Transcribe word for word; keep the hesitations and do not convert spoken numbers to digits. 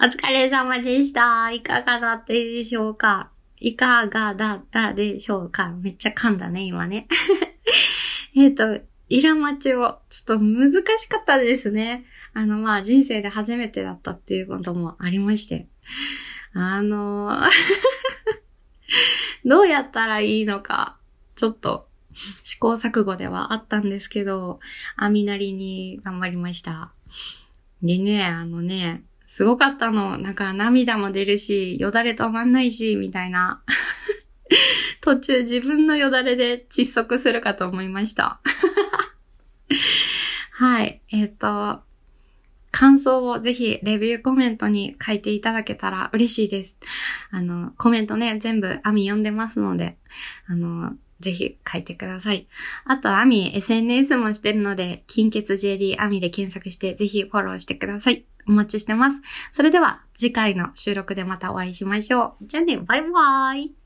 疲れ様でした。いかがだったでしょうかいかがだったでしょうかめっちゃ噛んだね、今ね。えっと、イラ待ちを、ちょっと難しかったですね。あの、まあ、人生で初めてだったっていうこともありまして。あのー、どうやったらいいのか、ちょっと試行錯誤ではあったんですけど、網なりに頑張りました。でね、あのね、すごかったの。なんか涙も出るし、よだれ止まんないし、みたいな。途中自分のよだれで窒息するかと思いました。はい。えっと、感想をぜひレビューコメントに書いていただけたら嬉しいです。あの、コメントね、全部アミ読んでますので、あの、ぜひ書いてください。あと、アミ エスエヌエス もしてるので、金欠 ジェーディー アミで検索してぜひフォローしてください。お待ちしてます。それでは次回の収録でまたお会いしましょう。じゃあね、バイバーイ。